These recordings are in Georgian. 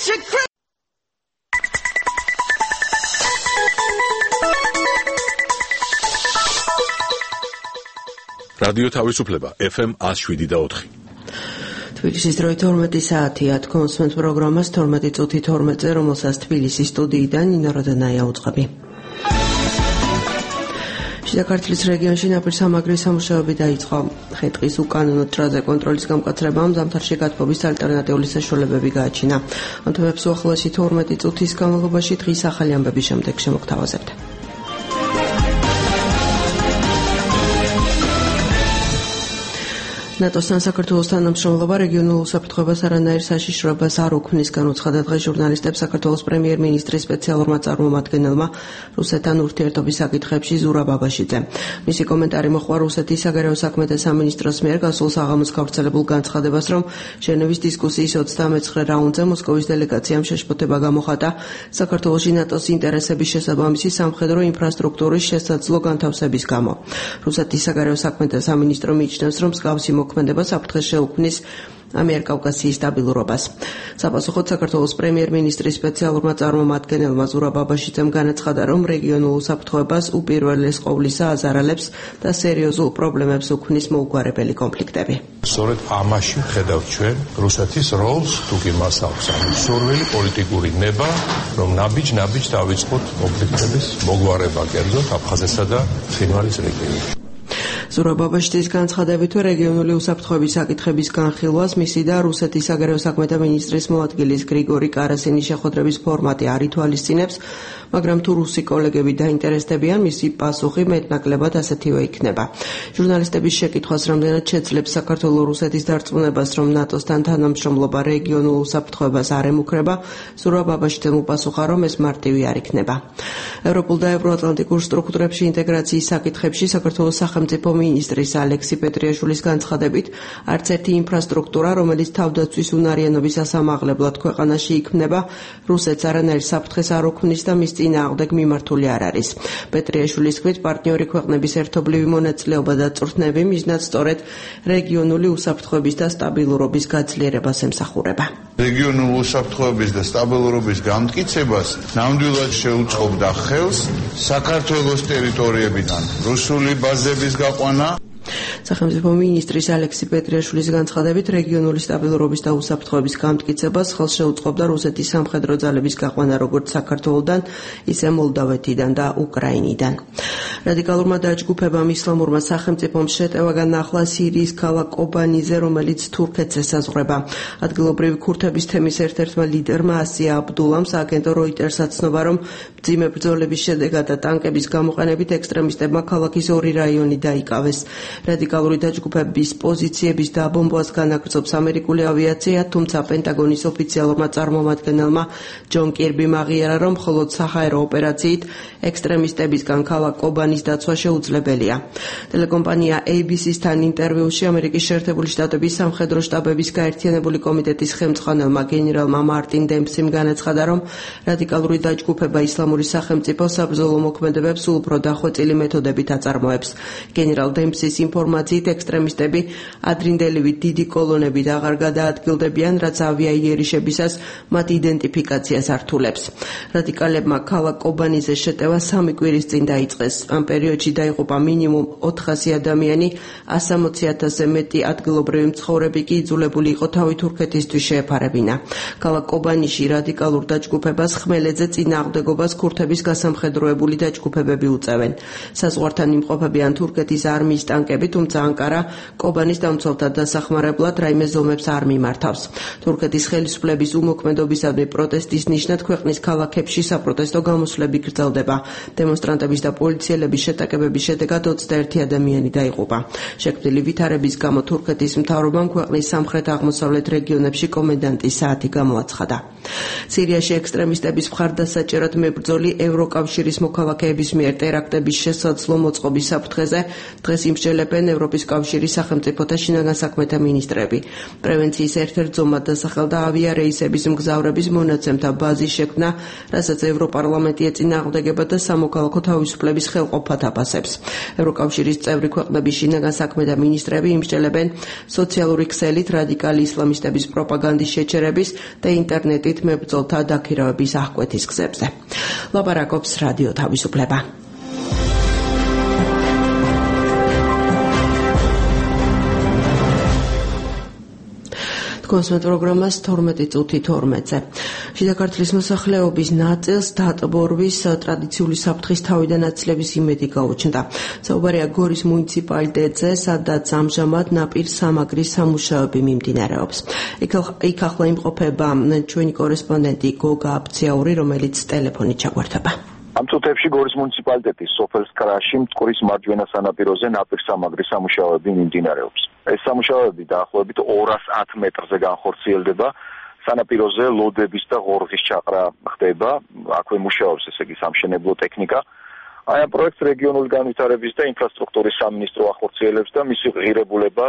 რადიო თავისუფლება FM 107.4. თბილისის დროით 12 საათია თქვენს პროგრამას 12 წუთი 12-ზე, რომელსაც თბილისის სტუდიიდან ნინო როდანაია უწყები. შიდა ქართლის რეგიონში ნაპირსამაგრის სამუშაოები დაიწყო. ხე-ტყის უკანონო ჭრაზე კონტროლის გამკაცრებამ ზამთარში გათბობის ალტერნატიული საშუალებები გააჩინა. ამ თემებს უახლოესი 12 წუთის განმავლობაში დღის ახალი ამბების შემდეგ შემოგთავაზებთ. ნატოსთან საქართველოს თანამშრომლობა რეგიონულ უსაფრთხოებას არანაირ საშიშროებას არ უქმნის, განუცხადა დღეს ჟურნალისტებს საქართველოს პრემიერ-მინისტრის სპეციალურმა წარმომადგენელმა რუსეთთან ურთიერთობის საკითხებში ზურაბ აბაშიძე. მისი კომენტარი მოჰყვა რუსეთის საგარეო საქმეთა სამინისტროს მიერ გასულ საღამოს გავრცელებულ განცხადებას, რომ ჟენევის დისკუსიის 29 რაუნდზე მოსკოვის დელეგაციამ შეშფოთება გამოხატა საქართველოში ნატოს ინტერესების შესაბამისი სამხედრო ინფრასტრუქტურის შესაძლო განთავსების გამო. რუსეთის საგარეო საქმეთა სამინისტრო მიიჩნევს, რომ მსგავსი მოქმედება საფრთხეს შეუქმნის ამიერკავკასიის სტაბილურობას. საპასუხოდ საქართველოს პრემიერ-მინისტრის სპეციალურმა წარმომადგენელმა ზურაბ აბაშიძემ განაცხადა, რომ რეგიონულ უსაფრთხოებას უპირველეს ყოვლისა აზარალებს და სერიოზულ პრობლემებს უქმნის მოუგვარებელი კონფლიქტები. სწორედ ამაში ხედავთ ჩვენ რუსეთის როლს, თუ კი მას აქვს სურვილი პოლიტიკური ნება, რომ ნაბიჯ დავიწყოთ კონფლიქტების მოგვარება კერძოდ აფხაზეთსა და ცხინვალის რეგიონში. ზურაბ აბაშიძის განცხადებით, რეგიონული უსაფრთხოების საკითხების განხილვას მისი და რუსეთის საგარეო საქმეთა მინისტრის მოადგილის გრიგორი კარასინის შეხვედრების ფორმატი არ ითვალისწინებს, მაგრამ თუ რუსი კოლეგები დაინტერესდებიან, მისი პასუხი მეტნაკლებად ასეთივე იქნება. ჟურნალისტების შეკითხვას, რამდენად შეძლებს საქართველოს რუსეთის დარწმუნებას, რომ ნატოსთან თანამშრომლობა რეგიონულ უსაფრთხოებას არ ემუქრება, ზურაბ აბაშიძემ უპასუხა, რომ ეს მარტივი არ იქნება. ევროპულ და ევროატლანტიკურ სტრუქტურებში ინტეგრაციის საკითხებში საქართველოს სახელმწიფო მინისტრის ალექსი პეტრიაშვილის განცხადებით, არც ერთი ინფრასტრუქტურა, რომელიც თავდაცვის უნარიანობის ასამაღლებლად ქვეყანაში იქმნება, რუსეთს არანაირ საფრთხეს არ უქმნის და მის წინააღმდეგ მიმართული არ არის. პეტრიაშვილის თქმით, პარტნიორი ქვეყნების ერთობლივი მონაწილეობა და წვრთნები მიზნად სწორედ რეგიონული უსაფრთხოების და სტაბილურობის გაძლიერებას ემსახურება. რეგიონული უსაფრთხოების და სტაბილურობის გამტკიცებას ნამდვილად შეუწყობდა ხელს საქართველოს ტერიტორიებიდან რუსული ბაზების გაყვანა. სახელმწიფო მინისტრის ალექსი პეტრიაშვილის განცხადებით, რეგიონული სტაბილურობის და უსაფრთხოების გამტკიცებას ხელს შეუწყობდა რუსეთის სამხედრო ძალების გაყვანა როგორც საქართველოდან, ისე მოლდავეთიდან და უკრაინიდან. რადიკალურმა დაჯგუფებამ ისლამურმა სახელმწიფომ შეტევა განახლა სირიის ქალაქ კობანიზე, რომელიც თურქეთს ესაზღვრება. ადგილობრივი ქურთების თემის ერთ-ერთმა ლიდერმა ასია აბდულამ სააგენტო როიტერსს ცნობა, რომ მძიმე ბრძოლების შედეგად და ტანკების გამოყენებით ექსტრემისტებმა ქალაქის 2 რაიონი დაიკავეს. რადიკალური დაჯგუფების პოზიციების დაბომბვას განაგრძობს ამერიკული ავიაცია, თუმცა პენტაგონის ოფიციალურმა წარმომადგენელმა ჯონ კირბიმ აღიარა, რომ მხოლოდ საჰაერო ოპერაციით ექსტრემისტებისგან ქალაქ კობანის დაცვა შეუძლებელია. ტელეკომპანია ABC-სთან ინტერვიუში ამერიკის შეერთებული შტატების სამხედრო შტაბების გაერთიანებული კომიტეტის ხელმძღვანელმა გენერალმა მარტინ დემპსიმ განაცხადა, რომ რადიკალური დაჯგუფება ისლამური სახელმწიფო საბრძოლო მოქმედებებს სულ უფრო დახვეწილი მეთოდებით აწარმოებს. გენერალ დემპსის ინფორმაციით ექსტრემისტები ადრინდელივით დიდი კოლონებით აღარ გადაადგილდებიან, რაც ავიაიერიშებისას მათ იდენტიფიკაციას ართულებს. რადიკალებმა ქალაქ კობანიზე შეტევა 3 კვირის წინ დაიწყეს. ამ პერიოდში დაიღუპა მინიმუმ 400 ადამიანი, 160,000-ზე მეტი ადგილობრივი მცხოვრები კი იძულებული იყო თავი თურქეთისთვის შეეფარებინა. ქალაქ კობანიში რადიკალურ დაჯგუფებას ხმელეთზე წინააღმდეგობას ქურთების გასამხედროებული დაჯგუფებები უწევენ. საზღვართან იმყოფებიან თურქეთის არმიის ტანკები, თუმცა ანკარა კობანის დამცველთა დასახმარებლად რაიმე ზომებს არ მიმართავს. თურქეთის ხელისუფლების უმოქმედობისადმი პროტესტის ნიშნად ქვეყნის ქალაქებში საპროტესტო გამოსვლები გრძელდება. დემონსტრანტების და პოლიციელების შეტაკებების შედეგად 21 ადამიანი დაიღუპა. შექმნილი ვითარების გამო თურქეთის მთავრობამ ქვეყნის სამხრეთ-აღმოსავლეთ რეგიონებში კომენდანტის საათი გამოაცხადა. სირიაში ექსტრემისტების მხარდასაჭერად მებრძოლი ევროკავშირის მოქალაქეების მიერ ტერაქტების შესაძლო მოწყობის საფრთხეზე დღეს იმსჯელებენ ევროპის კავშირის სახელმწიფოთა შინაგან საქმეთა მინისტრები. პრევენციის ერთ-ერთ ზომად დასახელდა ავიარეისების მგზავრების მონაცემთა ბაზის შექმნა, რასაც ევროპარლამენტი ეწინააღმდეგება და სამოქალაქო თავისუფლების ხელყოფად აფასებს. ევროკავშირის წევრი ქვეყნების შინაგან საქმეთა მინისტრები იმსჯელებენ სოციალური ქსელით რადიკალი ისლამისტების პროპაგანდის შეჩერების და ინტერნეტით მებრძოლთა დაქირავების აღკვეთის გზებზე. ლაპარაკობს რადიო თავისუფლება. კონსმეთ პროგრამას 12 წუთი 12-ზე. შიდა ქართლის მოსახლეობის ნაწილს დატბორვის ტრადიციული საფრთხის თავიდან აცლების იმედი გაუჩნდა. საუბარია გორის მუნიციპალიტეტზე, სადაც ამჟამად ნაპირ სამაგრის სამუშაოები მიმდინარეობს. იქ ახლა იმყოფება ჩვენი კორესპონდენტი გოგა აფციაური, რომელიც ტელეფონით ჩაგვერთება. ამ წუთებში გორის მუნიციპალიტეტის სოფელ სკრაში მტკვრის მარჯვენა სანაპიროზე ნაპირსამაგრის სამუშაოები მიმდინარეობს. ეს სამუშაოები დაახლოებით 210 მეტრზე განხორციელდება. სანაპიროზე ლოდების და ღორღის ჩაყრა ხდება. აქვე მუშაობს ესე იგი სამშენებლო ტექნიკა. ამ პროექტს რეგიონული განვითარების და ინფრასტრუქტურის სამინისტრო ახორციელებს და მისი ღირებულება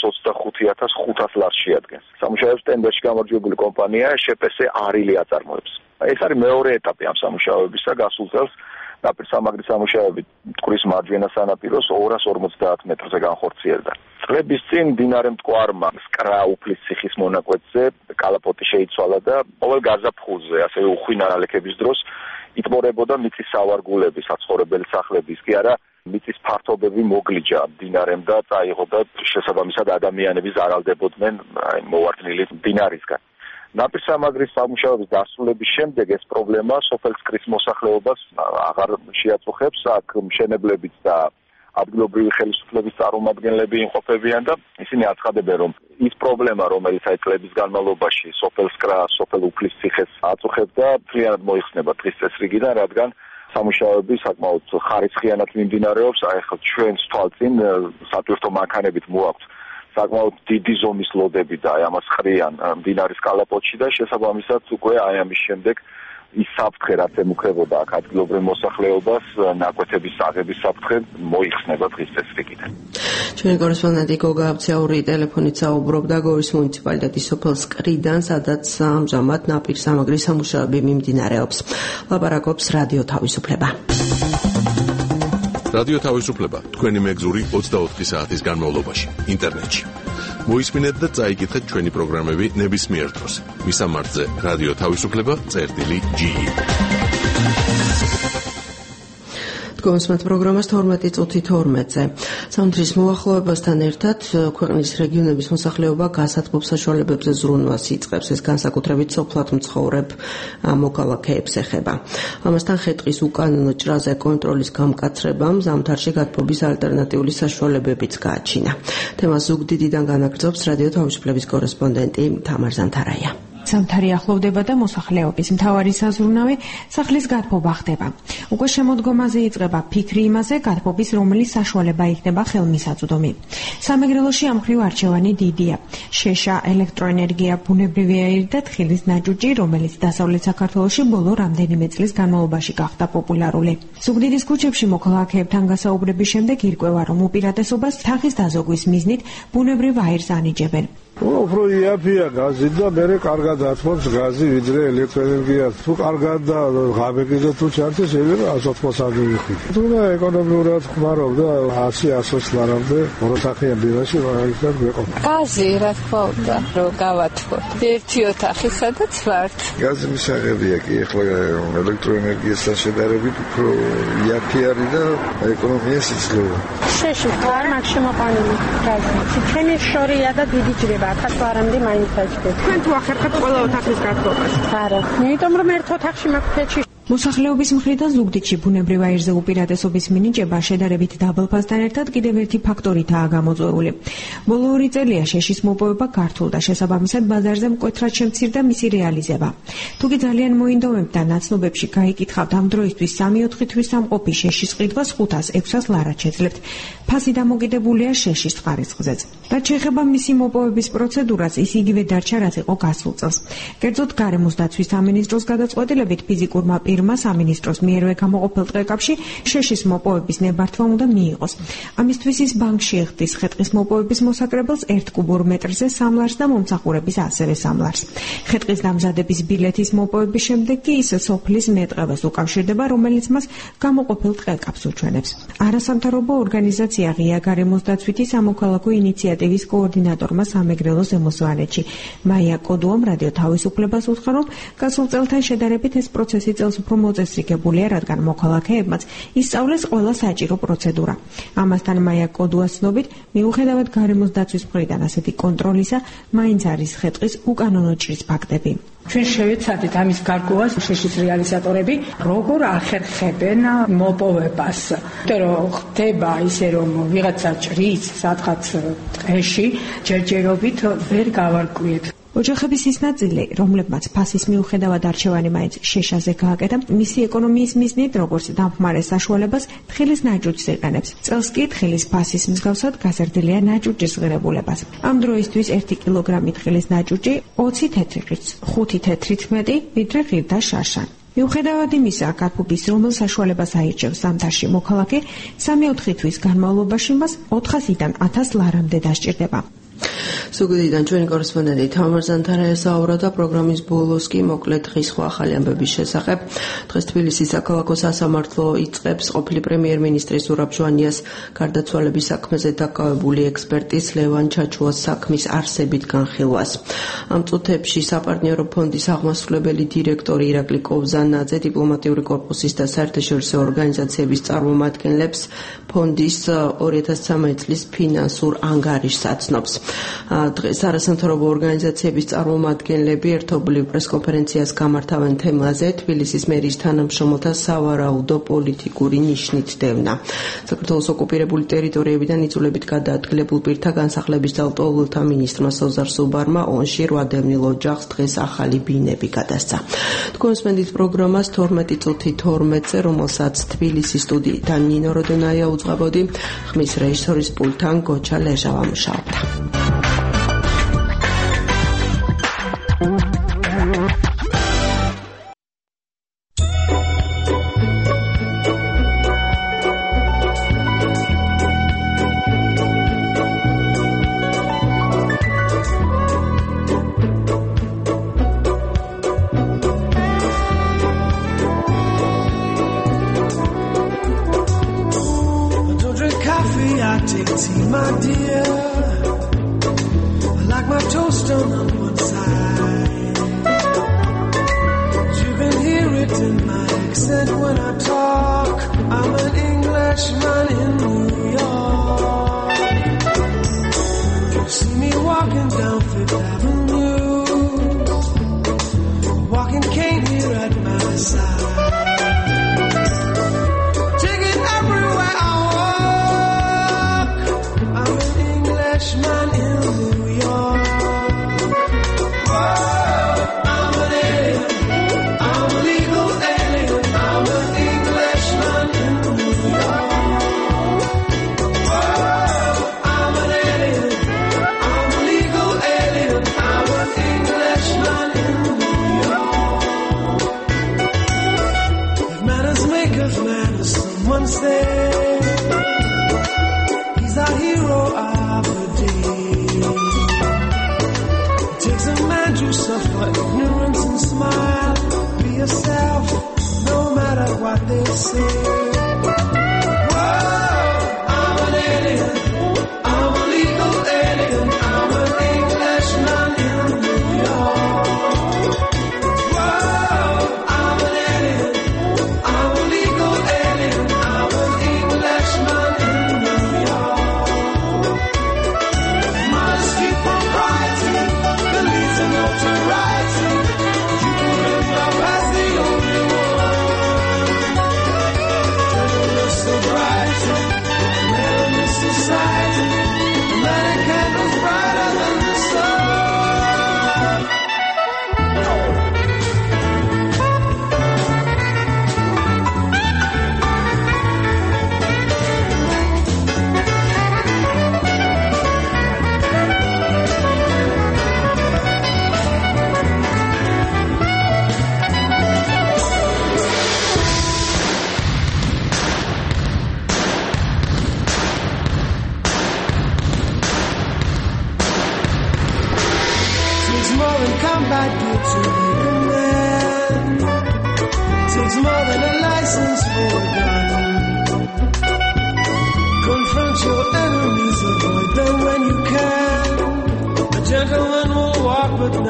325.500 ლარს შეადგენს. სამუშაოებს ტენდერში გამარჯვებული კომპანია შპს არილი აწარმოებს. ეს არის მეორე ეტაპი ამ სამუშაოებისა. გასულ წელს ნაპირსამაგრის სამუშაოები მტკვრის მარჯვენა სანაპიროს 250 მეტრზე განხორციელდა. წლების წინ მდინარე მტკვარმა სკრა უფლის ციხის მონაკვეთზე კალაპოტი შეიცვალა და ყოველ გაზაფხულზე, ასევე უხვინარ ალექების დროს იტბორებოდა მიწის სავარგულები, საცხოვრებელი სახლების, კი არა მიწის ფართობები მოგლიჯა მდინარემ და წაიღო და შესაბამისად ადამიანები ზარალდებოდნენ მოვარდნილი მდინარისგან. ნაპირსამაგრის სამუშაოების დასრულების შემდეგ ეს პრობლემა სოფელ სკრის მოსახლეობას აღარ შეაწუხებს. აქ მშენებლებიც და ადგილობრივი ხელისუფლების წარმომადგენლები იმყოფებიან და ისინი აცხადებენ, რომ ის პრობლემა, რომელიც აი წლების განმავლობაში სოფელ სკრა, სოფელ უფლის ციხეს აწუხებდა, მთლიანად მოიხსნება დღის წესრიგიდან, რადგან სამუშაოები საკმაოდ ხარისხიანად მიმდინარეობს. აი ახლა ჩვენს თვალწინ სატვირთო მანქანებით მოაქვთ საკმაოდ დიდი ზომის ლოდები და ამას ხრიან მდინარის კალაპოტში და შესაბამისად უკვე აი ამის შემდეგ ის საფრთხე, რაც ემუქრებოდა აქ ადგილობრივ მოსახლეობას, ნაკვეთების აღების საფრთხე მოიხსნება დღის წესრიგიდან. ჩვენი კორესპონდენტი გოგა აფციაური ტელეფონით საუბრობდა გორის მუნიციპალიტეტის სოფელ სკრიდან, სადაც ამჟამად ნაპირსამაგრის სამუშაოები მიმდინარეობს. ლაპარაკობს რადიო თავისუფლება. რადიო თავისუფლება თქვენი მეგზური 24 საათის განმავლობაში ინტერნეტში. მოისმინეთ და წაიკითხეთ ჩვენი პროგრამები ნებისმიერ დროს. მისამართზე რადიო თავისუფლება.ge. კონსმეთ პროგრამას 12 წუთი 12-ზე. სამთრის მოახლოებასთან ერთად ქვეყნის რეგიონების მოსახლეობა გასათბობ საშუალებებზე ზრუნვას იწყებს. ეს განსაკუთრებით სოფლად მცხოვრებ მოქალაქეებს ეხება. ამასთან ხე-ტყის უკანონო ჭრაზე კონტროლის გამკაცრებამ ზამთარში გათბობის ალტერნატიული საშუალებებიც გააჩინა. თემას ზუგდიდიდან განაგრძობს რადიო თავისუფლების კორესპონდენტი თამარ ზანთარაია. ზამთარი ახლოვდება და მოსახლეობის მთავარი საზრუნავი სახლის გათბობა ხდება. უკვე შემოდგომაზე იწყება ფიქრი იმაზე, გათბობის რომელი საშუალება იქნება ხელმისაწვდომი. სამეგრელოში ამ მხრივ არჩევანი დიდია. შეშა, ელექტროენერგია, ბუნებრივი აირი და თხილის ნაჭუჭი, რომელიც დასავლეთ საქართველოში ბოლო რამდენიმე წლის განმავლობაში გახდა პოპულარული. ზუგდიდის ქუჩებში მოქალაქეებთან გასაუბრების შემდეგ ირკვევა, რომ უპირატესობას თაღის დაზოგვის მიზნით ბუნებრივ აირს ანიჭებენ. უფრო იაფია გაზი და მერე კარგად ათმობს გაზი ვიდრე ელექტროენერგია. თუ კარგად და ღამეკიზე თუ ჩართეს შეიძლება 180 მიხით. თუ და ეკონომიურად ხმარობ და 100-120 ლარამდე ოროთახიან ბინაში მაგალითად გვეყოფ. გაზი რა თქმა უნდა რომ გავათბოთ. ერთი ოთახი სადაც ვართ. გაზი მისაღებია კი ახლა ელექტროენერგიასთან შედარებით უფრო იაფი არის და ეკონომიას იძლევა. შეში არ მაქვს შემოყვანილი გაზი. ჩემი შორია და დიდი ჯრება 1000 ლარამდე მაინც აჭდეთ. თქვენ თუ ახერხებთ ყველა ოთახის გათბობას? არა. იმიტომ რომ ერთ ოთახში მაქვს ფეჩი. მოსახლეობის მხრიდან ზუგდიდში ბუნებრივ აირზე უპირატესობის მინიჭება შედარებით დაბალფასთან ერთად კიდევ ერთი ფაქტორითაა გამოწვეული. ბოლო 2 წელია შეშის მოპოვება გართულ და შესაბამისად ბაზარზე მკვეთრად შემცირდა მისი რეალიზება. თუკი ძალიან მოინდომებთ და ნაცნობებში გაიკითხავთ ამ დროისთვის 3-4 თვის სამყოფი შეშის ყიდვას 500-600 ლარად შეძლებთ. ფასი დამოკიდებულია შეშის ხარისხზეც. რაც შეეხება მისი მოპოვების პროცედურას, ის იგივე დარჩა, რაც იყო გასულ წელს. კერძოდ გარემოს დაცვის სამინისტროს გადაწყვეტილებით ფიზიკურმა ღირმა სამინისტროს მიერვე გამოყოფილ ტყეკაპში შეშის მოპოვების ნებართვა უნდა მიიღოს. ამისთვის ის ბანკში იხდის ხე-ტყის მოპოვების მოსაკრებელს 1 კუბურ მეტრზე 3 ლარს და მომსახურების ასევე 3 ლარს. ხე-ტყის დამზადების ბილეთის მოპოვების შემდეგ კი ის სოფლის მეტყევას უკავშირდება, რომელიც მას გამოყოფილ ტყეკაპს უჩვენებს. არასამთავრობო ორგანიზაცია ღია გარემოს დაცვითი სამოქალაქო ინიციატივის კოორდინატორმა სამეგრელო ზემოსვანეთში მაია კოდუამ რადიო თავისუფლებას უთხრა, რომ გასულ წელთან შედარებით ეს პროცესი წელს უფრო მოწესრიგებულია, რადგან მოქალაქეებმაც ისწავლეს ყველა საჭირო პროცედურა. ამასთან მაია კოდუას ცნობით, მიუხედავად გარემოს დაცვის მხრიდან ასეთი კონტროლისა, მაინც არის ხე-ტყის უკანონო ჭრის ფაქტები. ჩვენ შევეცადეთ ამის გარკვევას შეშის რეალიზატორები, როგორ ახერხებენ მოპოვებას. რომ ხდება ისე, რომ ვიღაცა ჭრის სადღაც ტყეში, ჯერჯერობით ვერ გავარკვიეთ. ოჯახების ის ნაწილი, რომლებმაც ფასის მიუხედავად არჩევანი მაინც შეშაზე გააკეთა, მისი ეკონომიის მიზნით, როგორც დამხმარე საშუალებას, თხილის ნაჭუჭს იყენებს. წელს კი თხილის ფასის მსგავსად გაზრდილია ნაჭუჭის ღირებულებას. ამ დროისთვის 1 კილოგრამი თხილის ნაჭუჭი 20 თეთრით, 5 თეთრით მეტი, ვიდრე ღირდა შარშან. მიუხედავად იმისა, გათბობის რომელ საშუალებას აირჩევს ზამთარში მოქალაქე, 3-4 თვის განმავლობაში მას 400-დან 1000 ლარამდე დასჭირდება. ზუგდიდიდან ჩვენი კორესპონდენტი თამარ ზანთარა ესაუბრა და პროგრამის ბოლოს კი მოკლედ დღის სხვა ახალი ამბების შესახებ. დღეს თბილისის საქალაქო სასამართლო იწყებს ყოფილი პრემიერ-მინისტრის ზურაბ ჟვანიას გარდაცვალების საქმეზე დაკავებული ექსპერტის ლევან ჩაჩუას საქმის არსებით განხილვას. ამ წუთებში საპარტნიორო ფონდის აღმასრულებელი დირექტორი ირაკლი კობზანაძე დიპლომატიური კორპუსის და საერთაშორისო ორგანიზაციების წარმომადგენლებს ფონდის 2013 წლის ფინანსურ ანგარიშს აცნობს. დღეს არასამთავრობო ორგანიზაციების წარმომადგენლები ერთობლივ პრესკონფერენციას გამართავენ თემაზე თბილისის მერის თანამშრომელთა სავარაუდო პოლიტიკური ნიშნით დევნა. საქართველოს ოკუპირებული ტერიტორიებიდან იძულებით გადაადგილებულ პირთა განსახლების და ლტოლვილთა მინისტრმა სოზარ სუბარმა ონში 8 დევნილ ოჯახს დღეს ახალი ბინები გადასცა. თქვენს მენდით პროგრამას 12 წუთი 12-ზე, რომელსაც თბილისის სტუდიიდან ნინო როდონაია უძღვებოდი, ხმის რეჟისორის პულტთან გოჩა ლეჟავა მუშაობდა.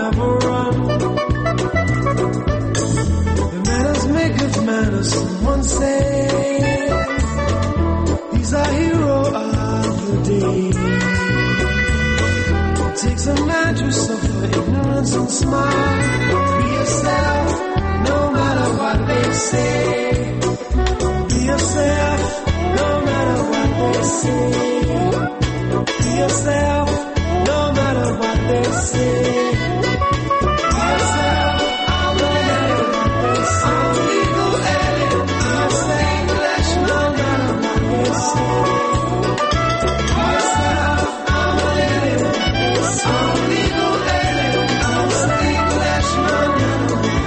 never run. The manners make of manners, someone said. He's a hero of the day. It takes a man to suffer ignorance and smile. Be yourself, no matter what they say. Be yourself, no matter what they say. Be yourself, no matter what they say. Be yourself, no matter what they say. I'm legal alien, I'm saying flesh, no matter what they say. Be yourself, I'm alien, I'm legal alien, I'm saying flesh, no matter what they say.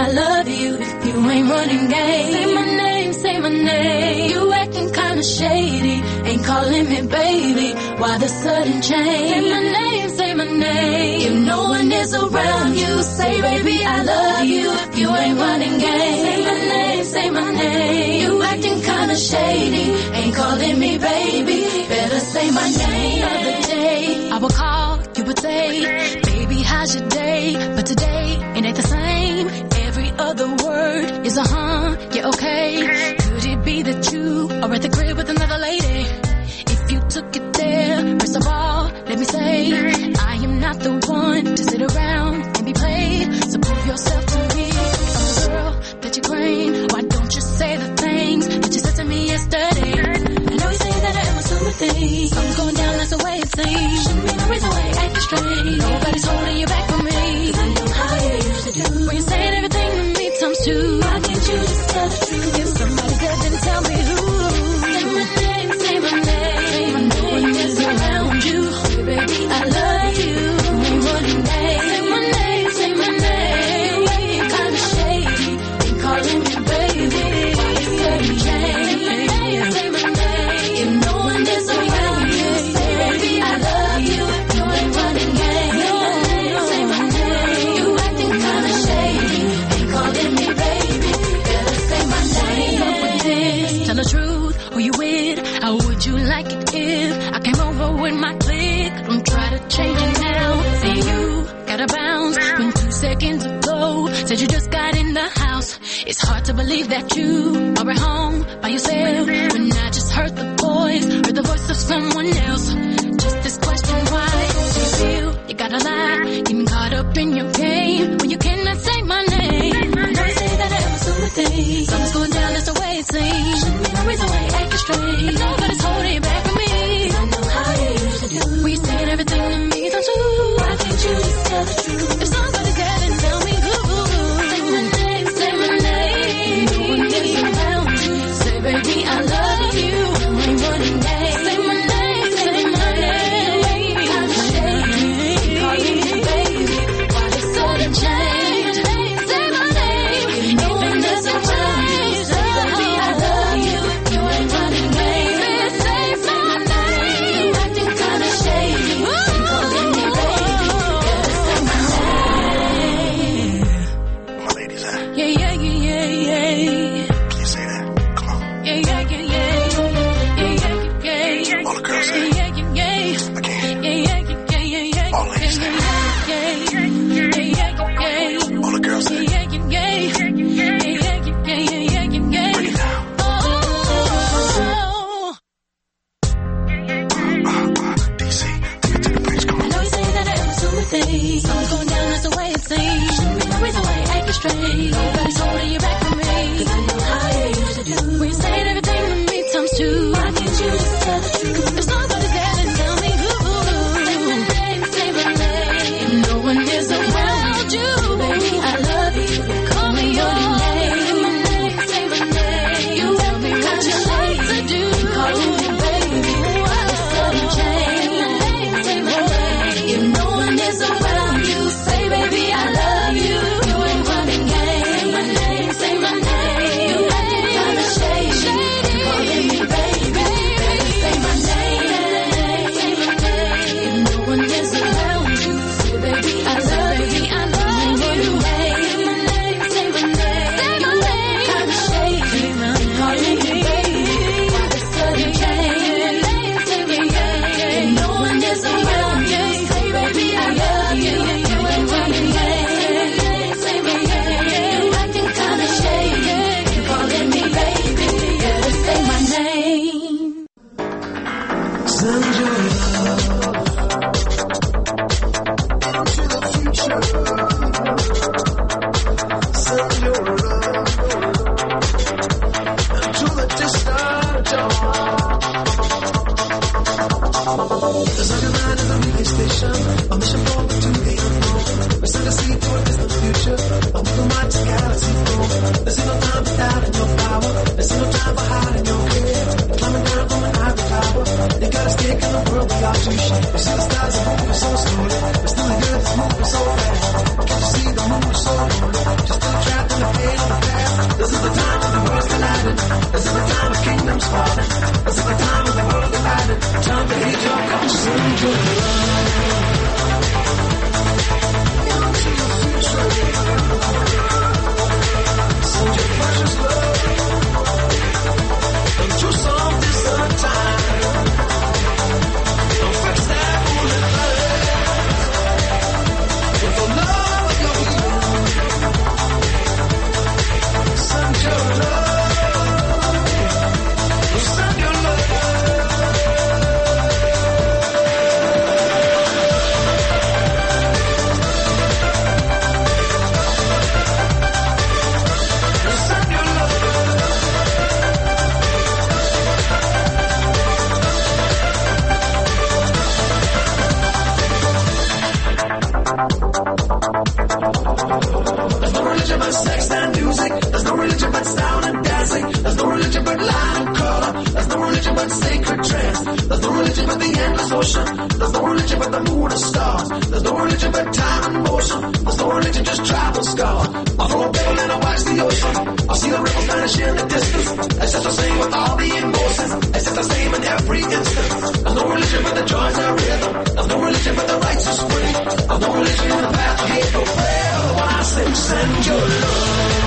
I love you if you ain't running game. Say my name, say my name. You acting kinda shady, ain't calling me baby. Why the sudden change? Say my name, say my name. If no one is around you, say baby I love you if you ain't running game. Say my name, say my name. You acting kinda shady, ain't calling me baby. Better say my name. The other day I would call, you would say, baby how's your day? But today it ain't the same. Every other word is a yeah okay. Could it be that you are at the crib with another lady? If you took it there, first of all, let me say, I am not the one to sit around and be played. So prove yourself to me. I'm the girl that you claim. Why don't you say the things that you said to me yesterday? I know you say that I am assuming things. Something's going down, that's the way it seems. Shouldn't be no reason why you acting strange. Nobody's holding you back from me. 'Cause I know how you used to do. When you saying everything to me times two. Why can't you just tell the truth? If somebody good, then tell me who. Say my name, say my name. No one is around you. Baby, I love you. Ain't running game. Say my name, say my name. You ain't kinda shady, ain't calling me baby. Why you sudden change? Say my name. If no one is around you, say baby, I love you. You ain't running game. Say my name. You acting kinda shady, ain't calling me baby. Better say my name. Tell the truth, who you with? How would you like it if I came over with my clique? Don't try to change it now. Say you gotta bounce when 2 seconds ago said you just got in the house. It's hard to believe that you are at home by yourself when I just heard the voice of someone else. Just this question, why do you feel you gotta lie? Getting caught up in your game when you cannot say my name. I know you say that I am assuming things. Something's going down, that's the way it seems. Shouldn't be no reason why you acting strange. But nobody's holding you back from me. 'Cause I know how you used to do. When you saying everything to me times two. Why can't you just tell the truth? If somebody's got it, tell me who. Say my name, say my name. No one is around you. Say baby I love you. Ain't running game. Say my name, say my name. Kinda shady, calling me baby. Why the sudden change? Say my name. If no one is around you, say baby I love you. You ain't running game. Say my name. You acting kinda shady, ain't calling me baby. Better say my name. Where my ladies at? Yeah, yeah, yeah, yeah, yeah. Can you say that? Come on. Yeah, yeah, yeah, yeah. Yeah, yeah, yeah, yeah. All the girls say yeah, yeah, yeah. Again. Yeah, yeah, yeah, yeah, yeah. All ladies say yeah, yeah, yeah, yeah. All the girls say yeah, yeah, yeah. Yeah, yeah, yeah, yeah, yeah. Break it down. DC, take it to the bridge, come I on. know you say that I am assuming things. Something's going down, that's the way it seems. Shouldn't be no reason why you acting strange. Nobody's holding you back from me. 'Cause I know how you used to do. When you saying everything to me times two. Why can't you just tell the truth? If somebody's got it, tell me who. Say my name, say my name. If no one is around you, baby I love you. Call me your name. Say my name, say my name. You tell me what you like to do. Calling me baby. Why the sudden change? Say my name. If no one is around you, say baby I love you. You ain't running game. Say my name, say my name. You acting kinda shady, calling me baby. Better say my and music. There's no religion but sound and dancing. There's no religion but light and color. There's no religion but sacred trance. There's no religion but the endless ocean. There's no religion but the moon and stars. There's no religion but time and motion. There's no religion, just tribal scars. I'll throw a pebble and I'll watch the ocean. I'll see the ripples vanish in the distance. It's just the same with all the emotions. It's just the same in every instant. There's no religion but the joys and rhythm. There's no religion but the righteous way. There's no religion in the path of hate or prayer. When I say send your love.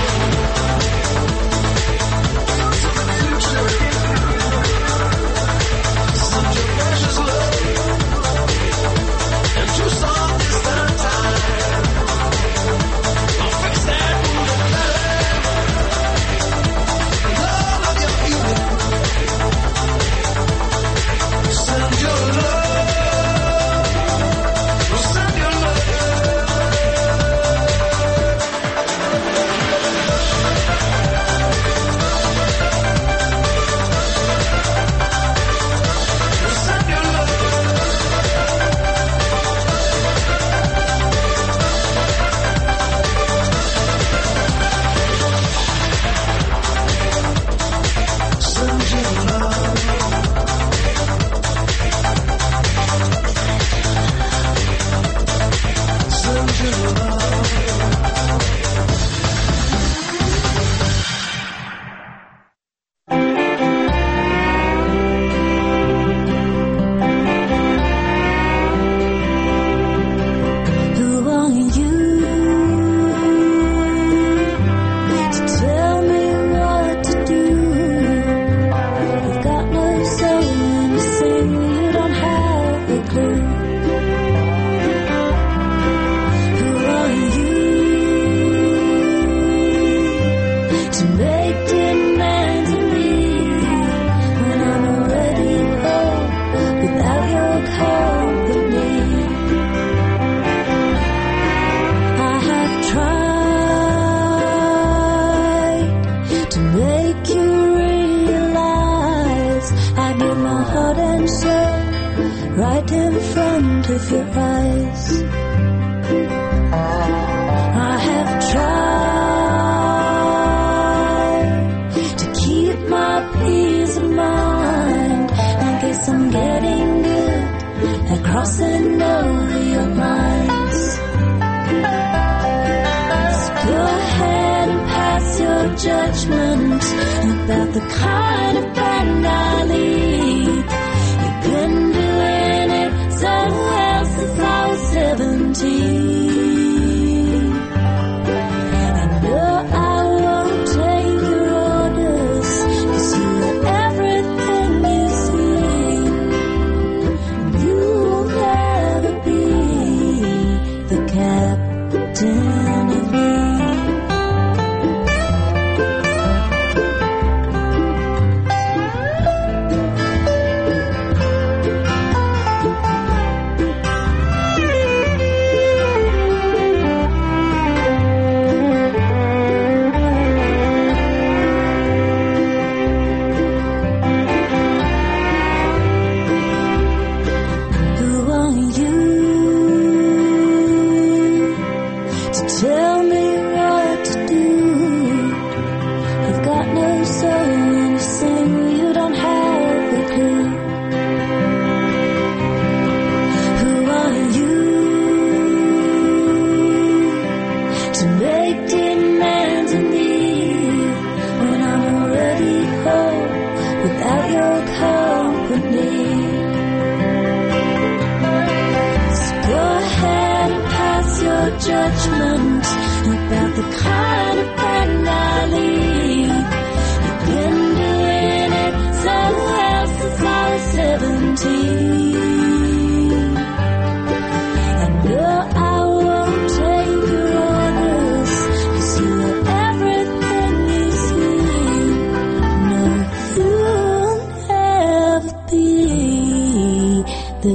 The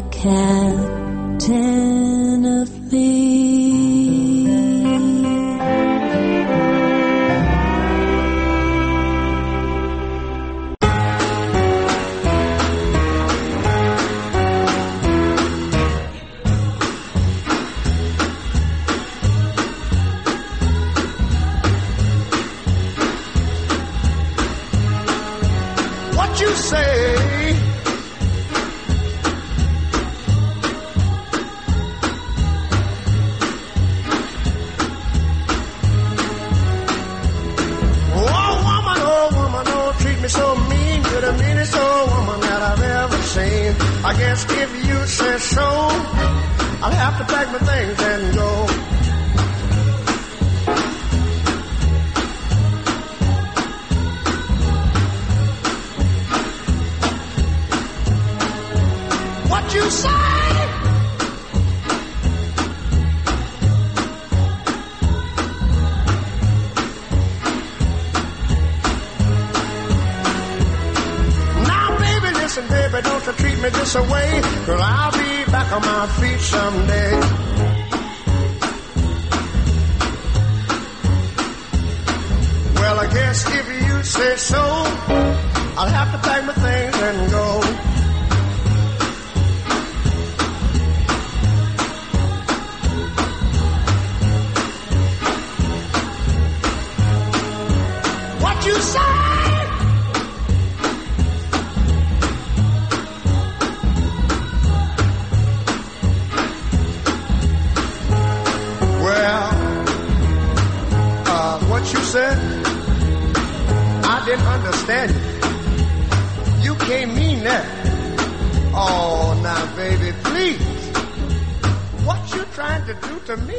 captain of me. say? Oh woman, don't treat me so mean. You're the meanest old woman that I've ever seen. I guess if you say so, I'll have to pack my things and go. What you say? Now, baby, listen, baby, don't you treat me this way, 'cause I'll be back on my feet someday. Well, I guess if you say so, I'll have to pack my things and go. What you say? What you said, I didn't understand it. You can't mean that. Oh, now, baby, please. What you trying to do to me?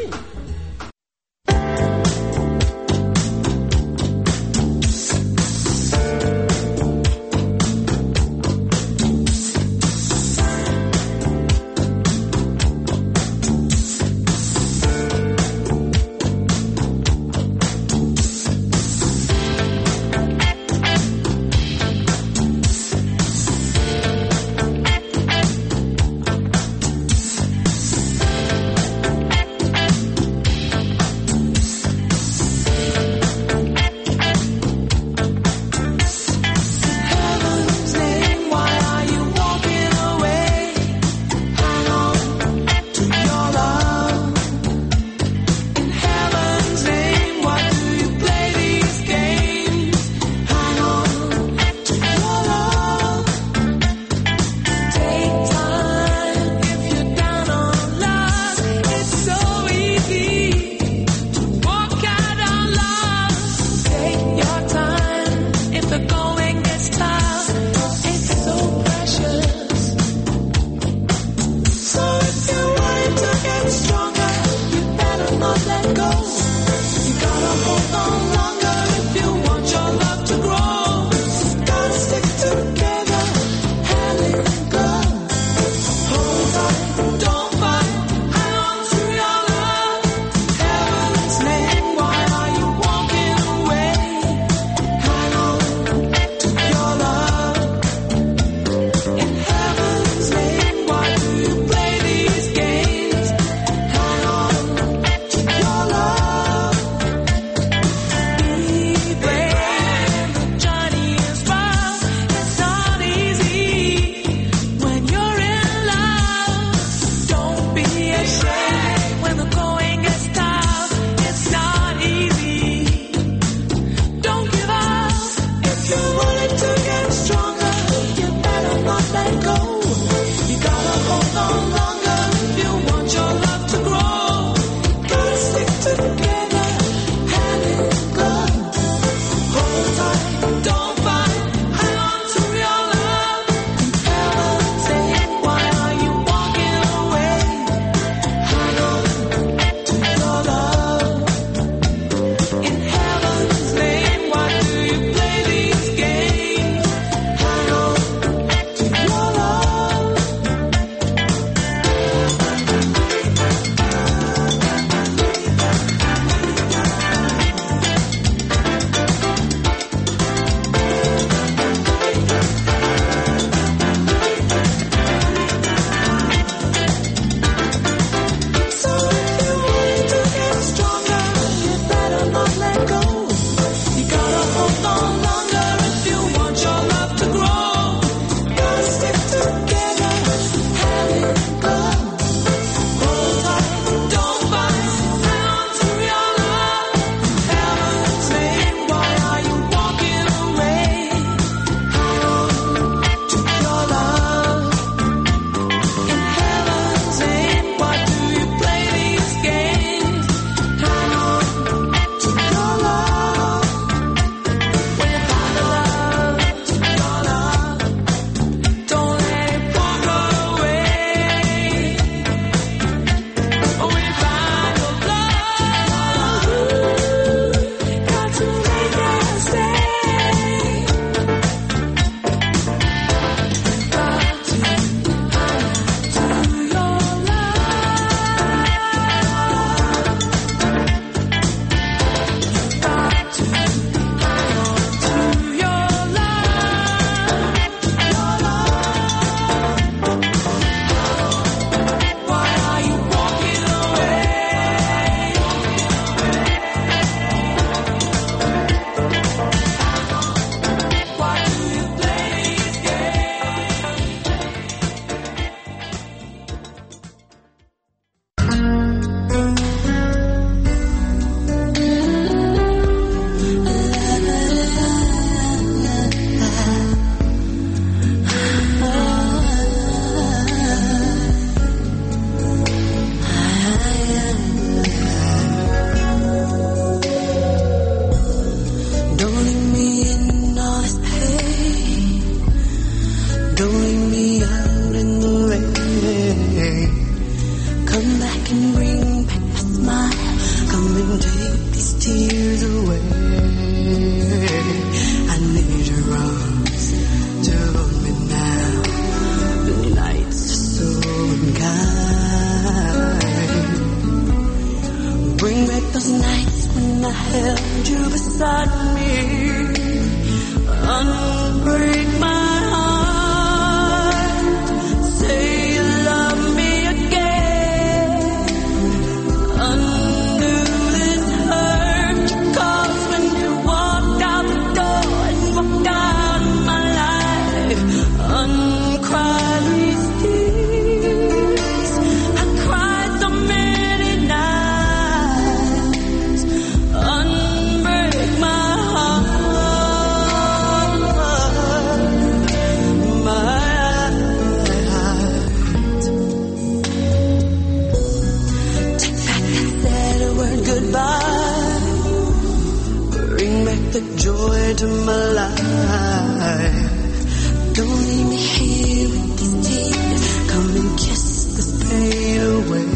the joy to my life. Don't leave me here with these tears. Come and kiss this pain away.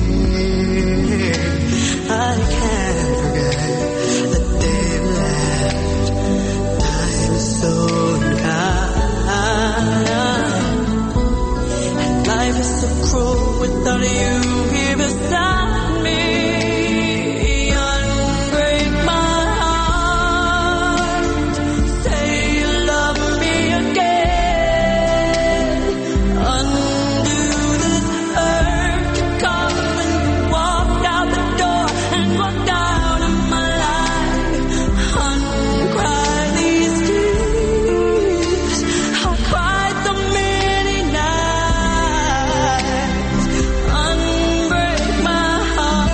I can't forget the day we left. Time is so unkind, and life is so cruel without you here beside me. Unbreak my heart. Say you love me again. Undo this hurt. Come and walk out the door and walk out of my life. Uncry these tears. I cried so many nights. Unbreak my heart.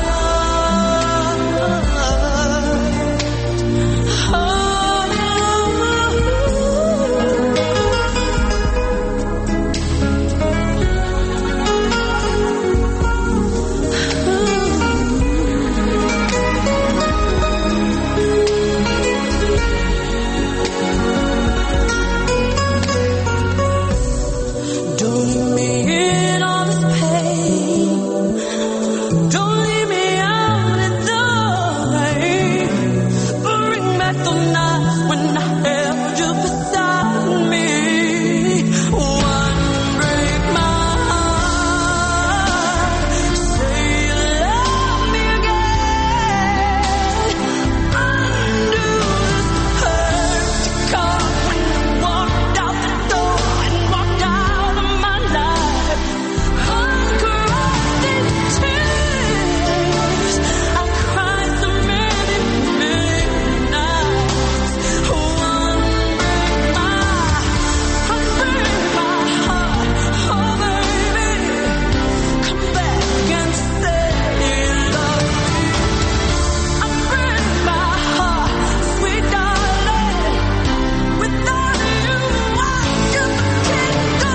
Don't leave me in all this pain. Don't leave me out in the rain. Bring back the nights when I held you beside me. One break my heart. Say you love me again. Undo this hurt. Come when you walked out the door and walked out of my life. Uncry these tears. I cried so many, many nights. Unbreak my heart. Oh baby, come back and say you love me. Unbreak my heart, sweet darling. Without you, I just can't go.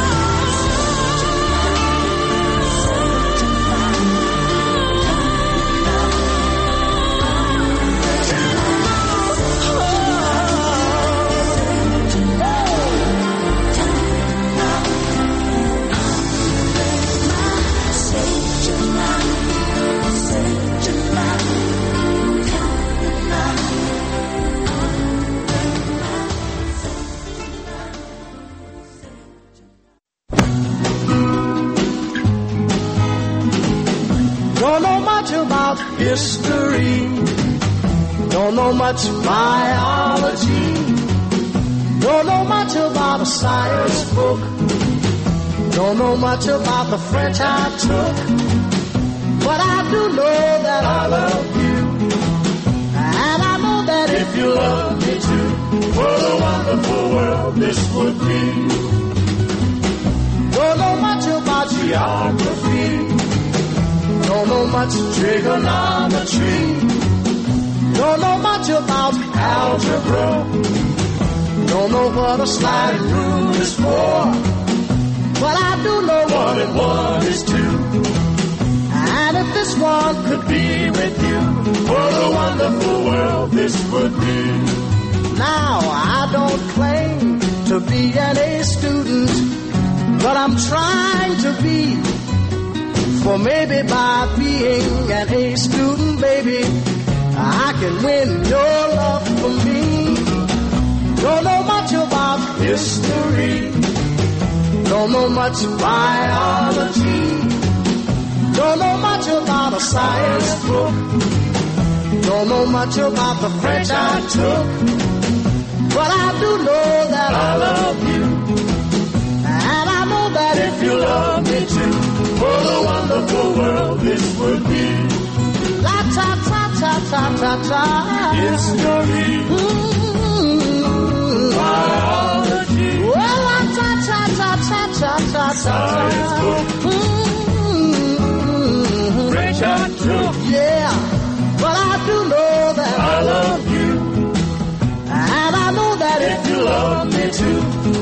Don't know much about history. Don't know much biology. Don't know much about a science book. Don't know much about the French I took. But I do know that I love you. And I know that if you love me too, what a wonderful world this would be. Don't know much about geography. Don't know much trigonometry. Don't know much about algebra. Don't know what a sliding rule is for. But I do know 1 and 1 is 2. And if this one could be with you, what a wonderful world this would be. Now I don't claim to be an A student, but I'm trying to be. For maybe by being an A student, baby, I can win your love for me. Don't know much about history. Don't know much biology. Don't know much about a science book. Don't know much about the French I took. But I do know that I love you. And I know that if you love me too, what a wonderful world this would be. La ta ta ta ta ta ta. History. Biology. Well, la ta ta ta ta ta ta ta. Science book. French I took. Yeah, but I do know that I love you. And I know that if you love me too,